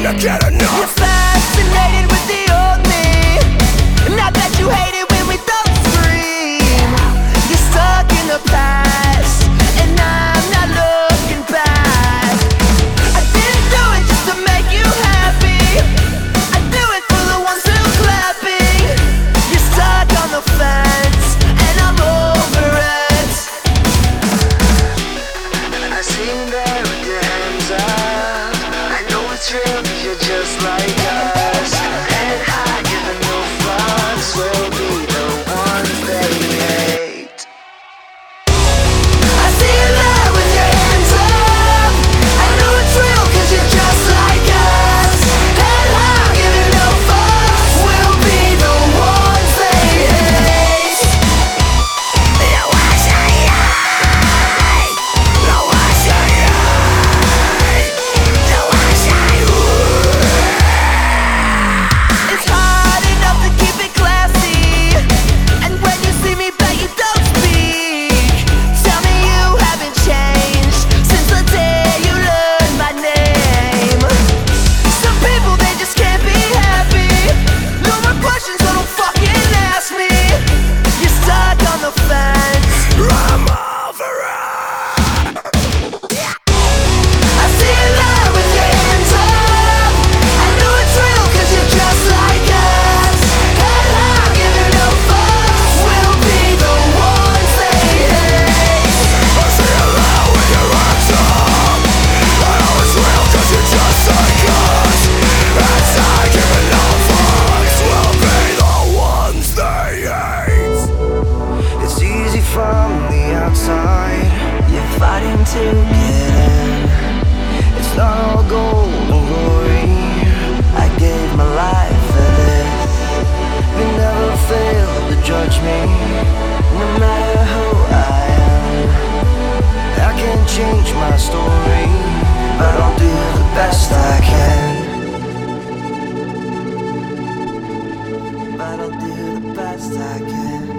seem to get enough. You're fascinated with the old me. Not that you hate it when we don't scream. You're stuck in the past, and I'm not looking back. I didn't do it just to make you happy. I do it for the ones still clapping. You're stuck on the fence, and I'm over it. I see you there with your hands up. I know it's real, 'cause you're just like us. Head high, giving no fucks. We'll be the ones they hate. I see you there with your hands up. I know it's real, 'cause you're just like us. Head high, giving no fucks. We'll be the ones they hate. You wash your eye. You wash your eye. You wash your It's hard enough to keep it classy, and when you see me back, you don't speak. Tell me you haven't changed since the day you learned my name. Some people, they just can't be happy. No more questions, so don't fucking ask me. You're stuck on the fence. I'm over it. I see you there with your hands up. I know it's real, 'cause you're just like us. Head high, giving no fucks. We'll be the ones they hate. I see you there with your hands up. I know it's real, 'cause you're just like us. Inside, giving no fucks. We'll be the ones they hate. It's easy from the outside. You're fighting to get in. It's not all gold and glory. I gave my life for this. You never fail to judge me. No matter who I am, I can't change my story, but I'll do the best I can. But I'll do the best I can.